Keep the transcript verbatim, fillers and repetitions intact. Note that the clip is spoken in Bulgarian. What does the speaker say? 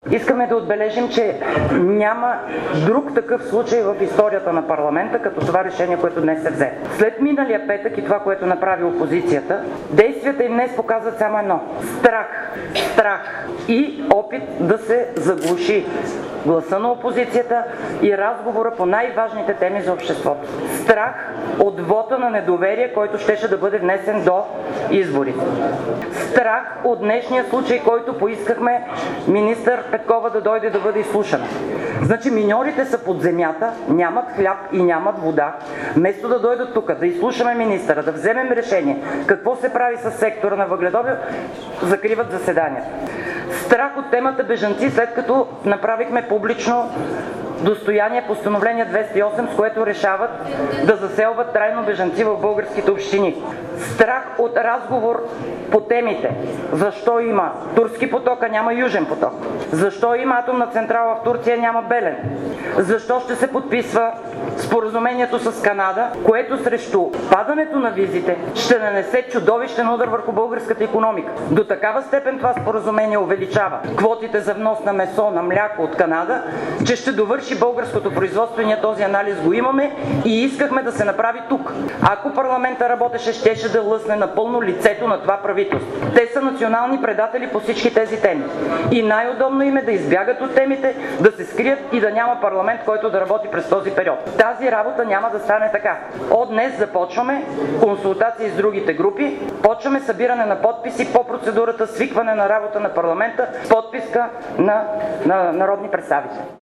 Искаме да отбележим, че няма друг такъв случай в историята на парламента, като това решение, което днес се взе. След миналия петък и това, което направи опозицията, действията им днес показват само едно – страх. Страх и опит да се заглуши гласа на опозицията и разговора по най-важните теми за обществото. Страх от вота на недоверие, който щеше да бъде внесен до изборите. Страх от днешния случай, който поискахме министър Петкова да дойде да бъде изслушана. Значи миньорите са под земята, нямат хляб и нямат вода. Вместо да дойдат тук, да изслушаме министъра, да вземем решение какво се прави с сектора на въгледобив, закриват заседанията. Страх от темата бежанци, след като направихме публично достояние постановление двеста и осем, с което решават да заселват трайно бежанци в българските общини. Страх от разговор по темите. Защо има Турски поток, а няма Южен поток? Защо има атомна централа в Турция, няма Белене? Защо ще се подписва споразумението с Канада, което срещу падането на визите ще нанесе чудовищен удар върху българската икономика? До такава степен това споразумение увеличава квотите за внос на месо, на мляко от Канада, че ще довърши българското производство и ние този анализ го имаме и искахме да се направи тук. Ако парламента работеше, щеше да лъсне напълно лицето на това правителство. Те са национални предатели по всички тези теми. И най-удобно им е да избягат от темите, да се скрият и да няма парламент, който да работи през този период. Тази работа няма да стане така. От днес започваме консултации с другите групи, почваме събиране на подписи по процедурата свикване на работа на парламента, подписка на, на народни представители.